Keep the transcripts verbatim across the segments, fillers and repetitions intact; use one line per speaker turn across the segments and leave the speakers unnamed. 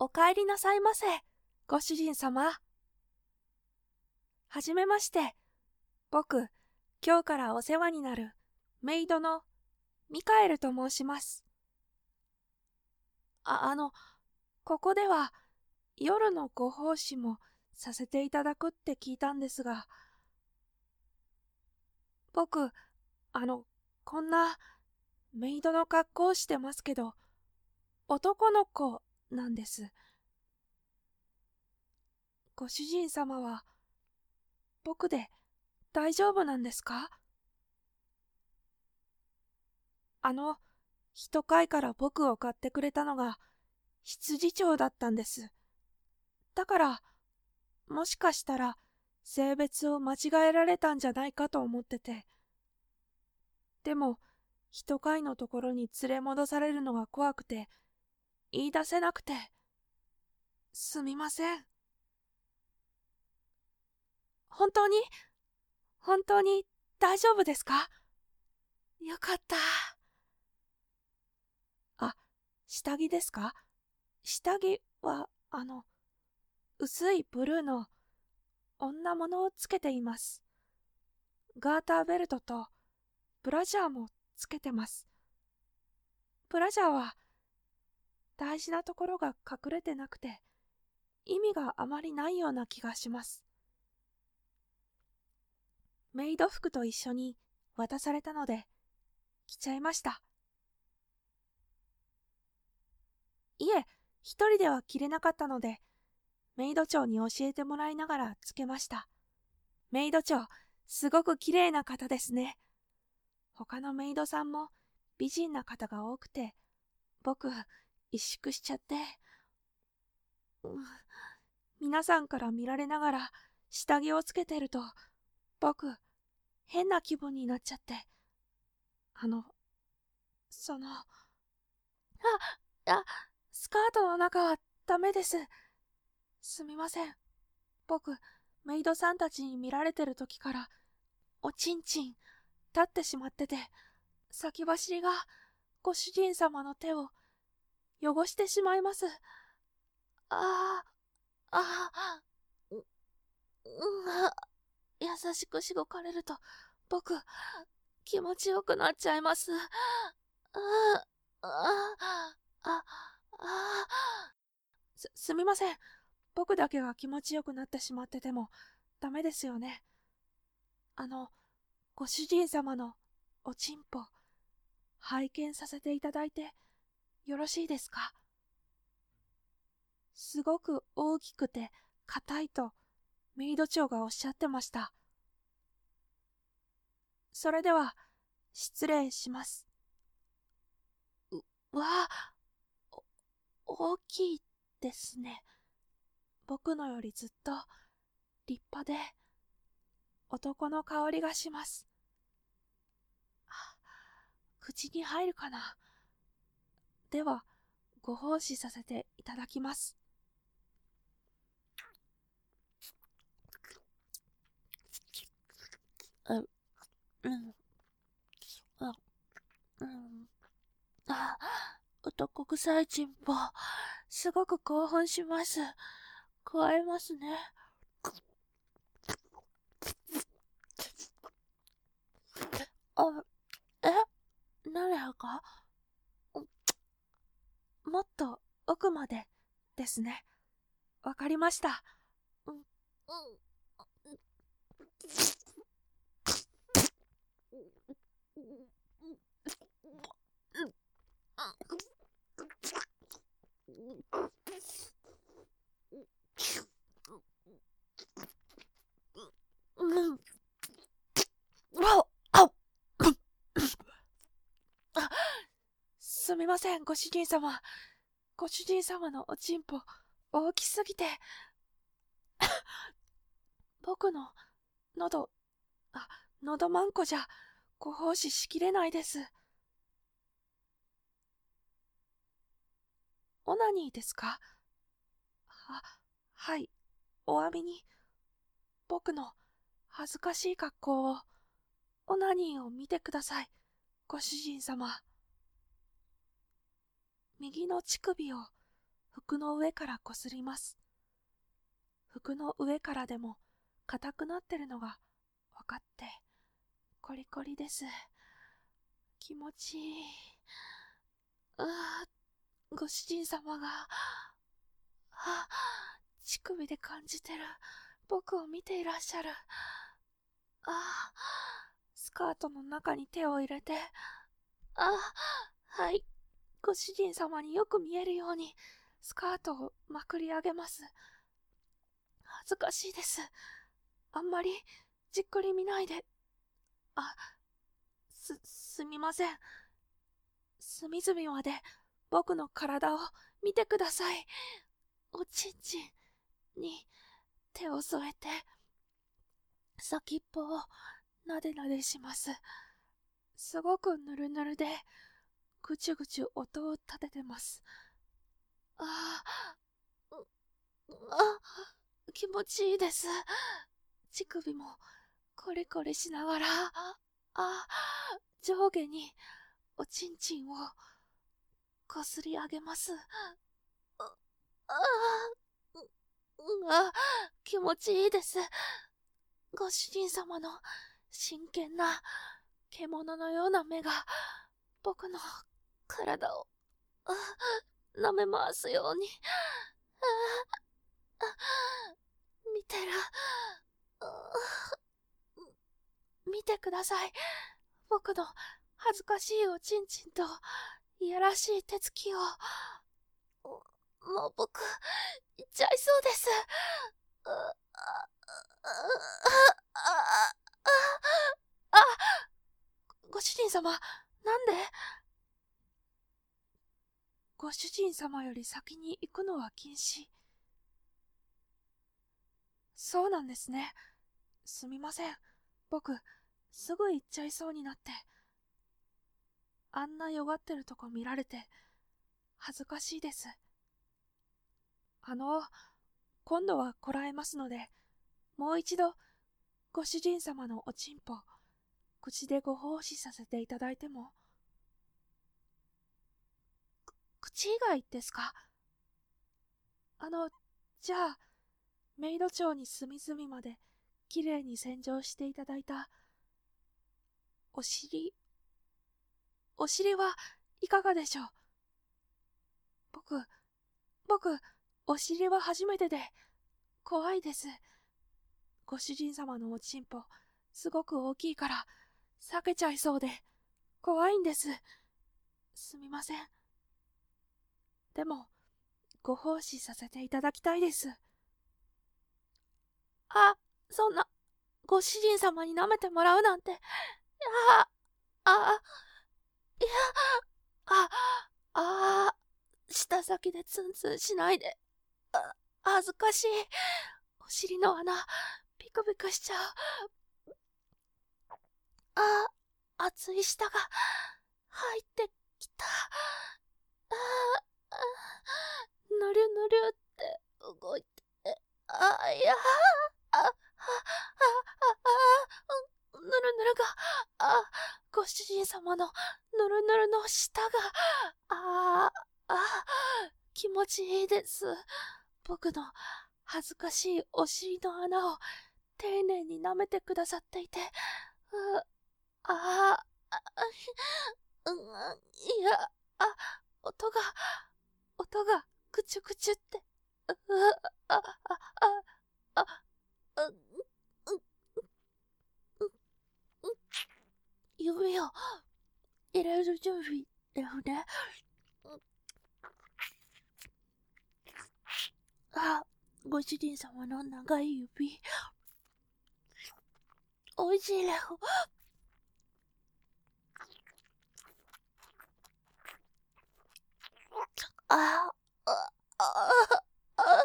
お帰りなさいませ、ご主人様。はじめまして。僕、今日からお世話になるメイドのミカエルと申します。あ、あの、ここでは夜のご奉仕もさせていただくって聞いたんですが、僕、あの、こんなメイドの格好をしてますけど、男の子なんです。ご主人様は僕で大丈夫なんですか？あの、人飼いから僕を買ってくれたのが羊長だったんです。だから、もしかしたら性別を間違えられたんじゃないかと思ってて。でも、人飼いのところに連れ戻されるのが怖くて、言い出せなくて。すみません。本当に、本当に大丈夫ですか？よかった。あ、下着ですか？下着は、あの、薄いブルーの女物をつけています。ガーターベルトとブラジャーもつけてます。ブラジャーは大事なところが隠れてなくて意味があまりないような気がします。メイド服と一緒に渡されたので着ちゃいました。いえ、一人では着れなかったのでメイド長に教えてもらいながらつけました。メイド長、すごく綺麗な方ですね。他のメイドさんも美人な方が多くて、僕、萎縮しちゃって、うん、皆さんから見られながら下着をつけてると、僕、変な気分になっちゃって。あの、その、あ、あ、スカートの中はダメです。すみません。僕、メイドさんたちに見られてる時から、おちんちん、立ってしまってて、先走りがご主人様の手を汚してしまいます。ああ、ああ、う、うん、優しくしごかれると、僕、気持ちよくなっちゃいます。ああ、ああ、あす、すみません。僕だけが気持ちよくなってしまってても、ダメですよね。あの、ご主人様のおちんぽ、拝見させていただいてよろしいですか？すごく大きくて硬いとメイド長がおっしゃってました。それでは失礼します。う、わあ、大きいですね。僕のよりずっと立派で男の香りがします。口に入るかな。ではご奉仕させていただきます。うん、うん、あ、うん、あ、男臭いチンポ、すごく興奮します。加えますね。あ、え、何やか？もっと奥までですね。わかりました。うん、うん、うん、わあ、あ、すみません、ご主人様。ご主人様のおちんぽ、大きすぎて、僕の喉、あ、喉マンコじゃ、ご奉仕しきれないです。オナニーですか？は、はい、お詫びに、僕の恥ずかしい格好を、オナニーを見てください、ご主人様。右の乳首を服の上からこすります。服の上からでも硬くなってるのがわかって、コリコリです。気持ちいい。ああ、ご主人様が、あ、乳首で感じてる僕を見ていらっしゃる。ああ、スカートの中に手を入れて、あ、はい、ご主人様によく見えるようにスカートをまくり上げます。恥ずかしいです。あんまりじっくり見ないで。あ、す、すみません。隅々まで僕の体を見てください。おちんちんに手を添えて、先っぽをなでなでします。すごくぬるぬるで、ぐちゅぐちゅ音を立ててます。ああ、あ、気持ちいいです。乳首もコリコリしながら、あ、上下におちんちんをこすり上げます。ああ、あ、気持ちいいです。ご主人様の真剣な獣のような目が僕の体を舐め回すように見てる。見てください。僕の恥ずかしいおちんちんといやらしい手つきを。もう僕行っちゃいそうです。あ、ご主人様、なんで？ご主人様より先に行くのは禁止。そうなんですね。すみません。僕、すぐ行っちゃいそうになって。あんな弱ってるとこ見られて、恥ずかしいです。あの、今度はこらえますので、もう一度、ご主人様のおちんぽ、口でご奉仕させていただいても。口以外ですか？あの、じゃあ、メイド長に隅々まできれいに洗浄していただいたお尻、お尻はいかがでしょう？僕、僕、お尻は初めてで怖いです。ご主人様のおちんぽ、すごく大きいから避けちゃいそうで怖いんです。すみません。でも、ご奉仕させていただきたいです。あ、そんな、ご主人様に舐めてもらうなんて。あ、あ、いや、あ、あ、舌先でツンツンしないで。あ、恥ずかしい。お尻の穴、ピクピクしちゃう。あ、熱い舌が入ってきた。あ、あ、ぬるぬるって動いて。あ、いや、あ、あ、あ、あ、あ、ぬるぬるが、あ、ご主人様のぬるぬるの舌が、あ、あ、気持ちいいです。僕の恥ずかしいお尻の穴を丁寧に舐めてくださっていて、う、あ、あ、うん、いや、あ、音が、音が、くちゅくちゅって、う、あ、あ、あ、あ、う、う、う、指を入れる準備だよね。あ、ご主人様の長い指、おいしいね。あ、あ、あ、あ、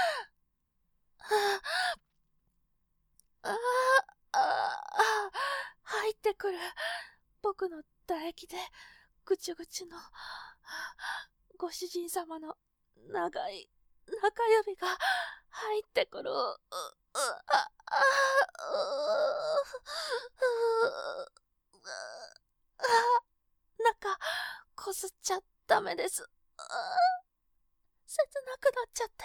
あ、あ、入ってくる僕の唾液でぐちゅぐちゅのご主人様の長い中指が入ってくる。う、う、あ、あ、う、あ、中こすっちゃダメです。 切なくなっちゃって。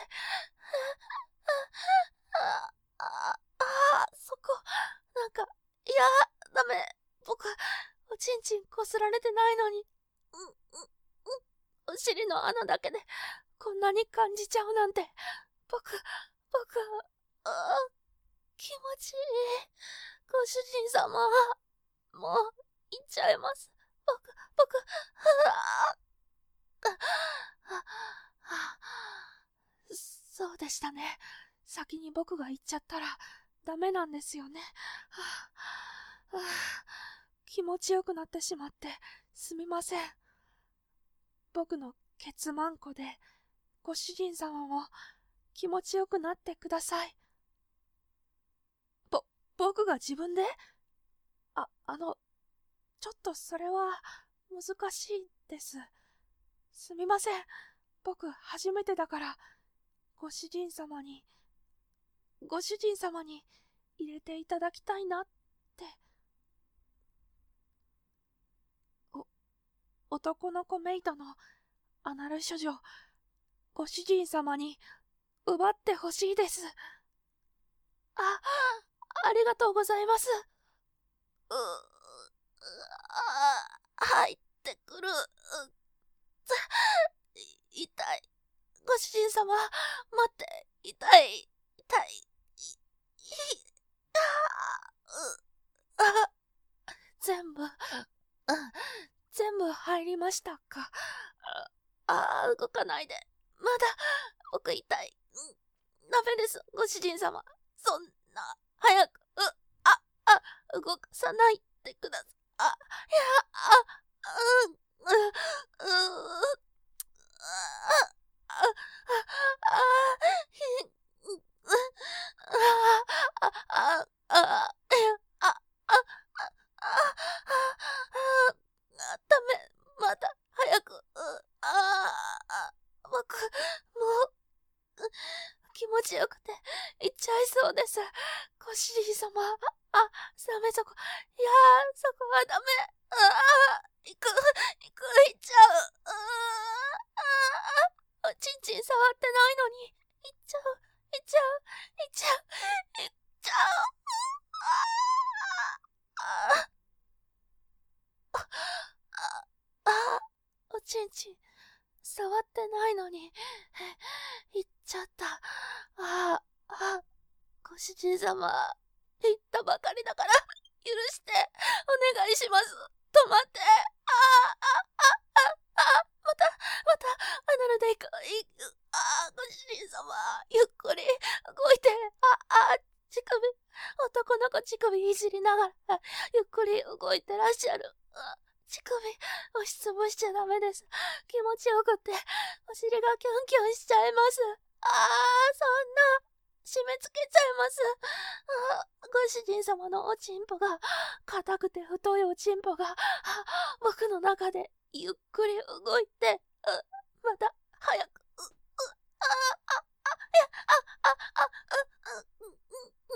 あああそこ、なんか、いや、ダメ。僕、おちんちんこすられてないのに、うん、うん、うん、お尻の穴だけで、こんなに感じちゃうなんて。僕、僕、あ気持ちいい。ご主人様、もう、行っちゃいます。僕、僕、ああそうでしたね。先に僕が行っちゃったらダメなんですよね。はあはあ、気持ちよくなってしまってすみません。僕のケツマンコでご主人様も気持ちよくなってください。ぼ、僕が自分であ、あの、ちょっとそれは難しいです。すみません。僕初めてだからご主人様に、ご主人様に入れていただきたいなって。お、男の子メイドのアナル処女、ご主人様に奪ってほしいです。あ、ありがとうございます。う、あ、入ってくる。痛い。ご主人様、待って、痛い、痛い。ああ全部、全部入りましたか。ああ、動かないで。まだ、僕痛い。ダメです、ご主人様。そんな、早く、う、あ、あ、動かさないでください。あ、いや、あ、うん、う、う、あ、あ、あ、あ、あ、あ、あ、ダメ、まだ、早く、あ、僕、もう、気持ちよくて、行っちゃいそうです。ご主人様、あ、ダメそこ、いやー、そこはダメ。ああ、行く、行く、行っちゃう。ああ、おちんちん触ってないのに、行っちゃう、行っちゃう、行っちゃう、行っちゃう。ああ、ああ、おちんちん、触ってないのに、行っちゃった。ああ、ご主人様、言ったばかりだから、許して、お願いします。止まって。ああ、あ、あ、あ、また、また、アナルで行く、行く。ああ、ご主人様、ゆっくり、動いて。あ、あ、乳首、男の子乳首いじりながら、ゆっくり動いてらっしゃる。あ乳首、押しつぶしちゃダメです。気持ちよくって、お尻がキュンキュンしちゃいます。ああ、そんな。締め付けちゃいます。あご主人様のおちんぽが、硬くて太いおちんぽが、僕の中でゆっくり動いて、また早く、う、う、あ、あ、あ、いや、あ、あ、あ、う、う、う、う、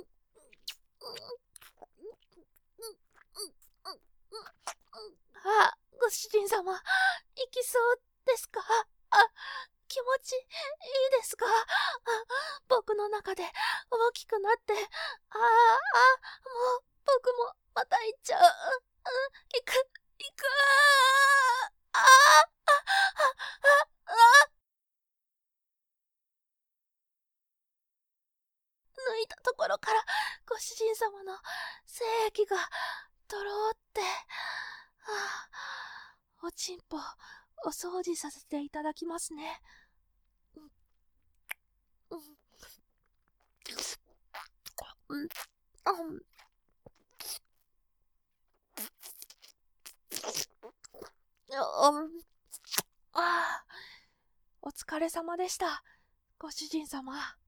あ、ご主人様、行きそうですか？あ、気持ちいいですか？あ、僕の中で大きくなって、ああ、あ、もう、僕もまた行っちゃう。うん、行く、行く、ああ、あ、あ、あ、あ、抜いたところから、ご主人様の精液が、とろーって、ああ、おちんぽ、お掃除させていただきますね。うん、うん、うん、うん、うん、ああ、お疲れ様でした、ご主人様。